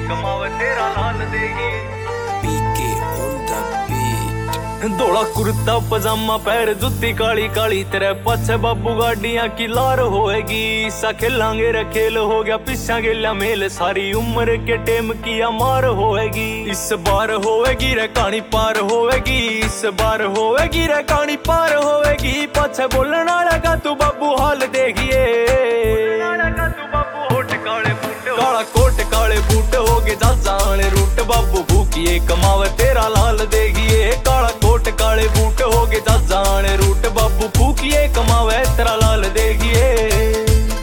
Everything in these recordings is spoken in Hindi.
कमावे तेरा लाल देगी। PK on the beat. धोला कुर्ता पजामा पैर जुत्ती काली काली तेरे पाछे बाबू गाड़ियां की लार होएगी। सा खेलांगे रे खेल हो गया पिछा गेला मेल, सारी उम्र के टेम की मार होएगी। इस बार होएगी रे कहानी पार होएगी, इस बार होएगी रे कहानी पार होएगी। पाछे बोलने वाला का तू बाबू हाल देखिए, काला कोट काले बूट हो गए जाने रूट बाबू भूखिए कमावे तेरा लाल देखिए। काला कोट काले बूट हो गए जाने रूट बाबू भूखिए कमावे तेरा लाल देखिए।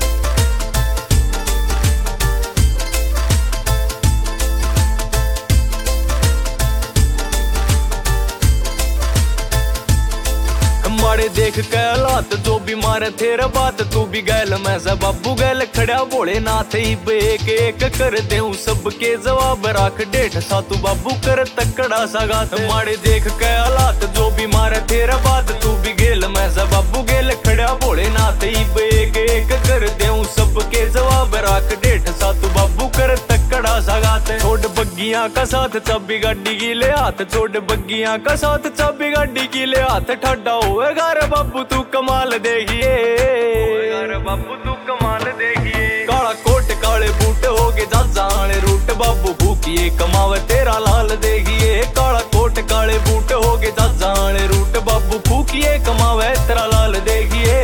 मारे देख के हालात जो भी मारे तेरा बात तू भी गैल मैं से बाबू गैल खड़ा भोलेनाथ ही एक एक कर देऊं सबके जवाब राख डेढ़ सा तू बाबू कर तकड़ा सा गात। मारे देख के हालात जो भी मारे तेरा बात तू भी गेल मैं से बाबू गेल खड़ा भोलेनाथ ही एक एक कर देऊं सबके जवाब राख डेढ़ सा तू बाबू कर तकड़ा सा गात। छोड़ बग्गियां का साथ चाबी गाड़ी की ले हाथ, छोड़ बग्गियां का साथ चाबी गाड़ी की ले हाथ। ठाडा होएगा रे बाबू तू कमाल देखिए, बाबू तू कमाल देखिए। काला कोट काले बूट हो गए जाने रूट बाबू भूखिए कमावे तेरा लाल देखिए। काला कोट काले बूट हो गए जाने रूट बाबू भूखिए कमावे तेरा लाल देखिए।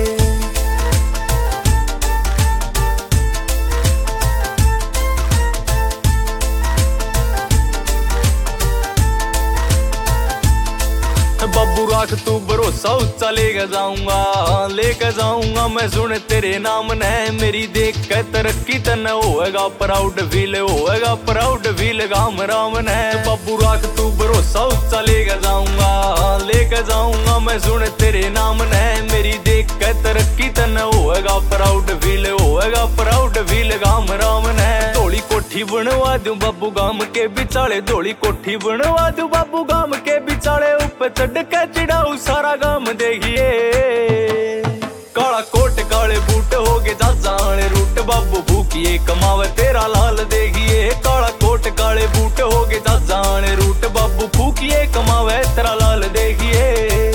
बाबू राख तू भरोसा ऊंचा लेके जाऊंगा मैं सुन तेरे नाम ने। मेरी देख के तरक्की तने होएगा प्राउड फील, होएगा प्राउड फील गाम राम ने। बाबू राख तू भरोसा ऊंचा लेके जाऊंगा मैं सुन तेरे नाम ने। मेरी देख के तरक्की तने होएगा प्राउड फील, होएगा प्राउड फील गाम राम ने। धोली कोठी बनवा दूं बाबू गाम के बिचाले, धोली कोठी बनवा दूं बाबू गाम के बिचाले। ऊपर चढ़ के चिड़ाऊ सारा गाम देखिए। काला कोट काले बूट हो गए जाने रूट बाबू भूखिए कमावे तेरा लाल देखिए। काला कोट काले बूट हो गए जाने रूट बाबू भूखिए कमावे तेरा लाल देखिए।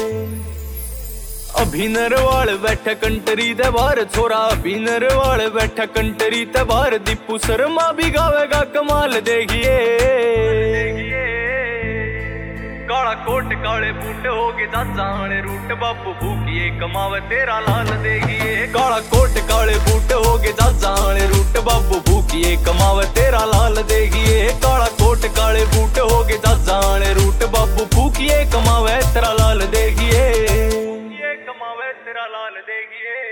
अभी नरवाल बैठा कंटरी ते बाहर छोरा, अभी नरवाल बैठा कंटरी ते बाहर। दीपू शर्मा भी गावेगा कमाल देखिए। काला कोट काले बूट हो गए जाने रूट बाबू भूखिए कमावे तेरा लाल देखिए। काला कोट काले बूट हो गए जाने रूट बाबू भूखिए कमावे तेरा लाल देखिए। काला कोट काले बूट हो गए जाने रूट बाबू भूखिए कमावे तेरा लाल देखिए, कमावे तेरा लाल देखिए।